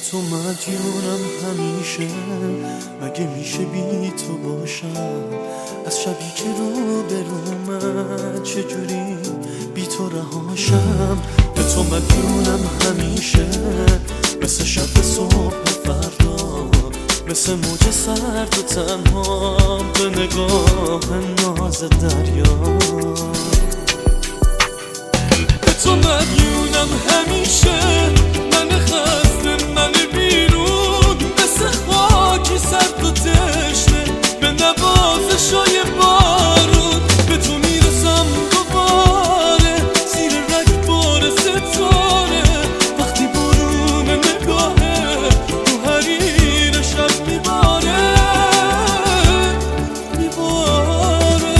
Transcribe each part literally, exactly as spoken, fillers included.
تو مدیونم همیشه، مگه میشه بی تو باشم؟ از شبی که رو برومن چجوری بی تو رهاشم؟ به تو مدیونم همیشه، مثل شب صبح فردا، مثل موج سرد و تنها به نگاه ناز دریا. به تو مدیونم همیشه، من خسته من بیرون، مثل خاکی سرد و تشنه به نوازشای بارون. به تو میرسم دوباره زیر رگبار ستاره، وقتی برون نگاهه تو حریر شب میباره میباره.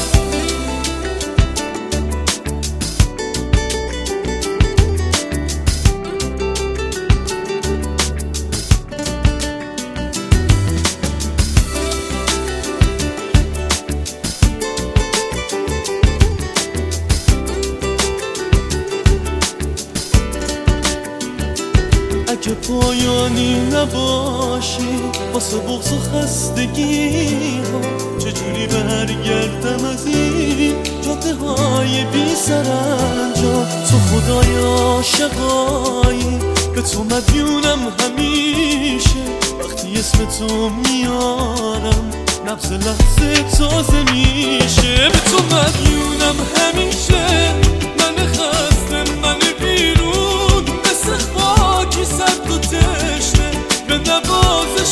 اگه پایانی نباشی واسه بغض و خستگی ها، چجوری برگردم از این جاده های بی سرانجام؟ تو خدای عاشقایی، به تو مدیونم همیشه، وقتی اسم تو میارم نبض لحظه تازه میشه. به تو مدیونم همیشه، من خسته من بیرون، مثل خاکی سرد و تشنه به نواز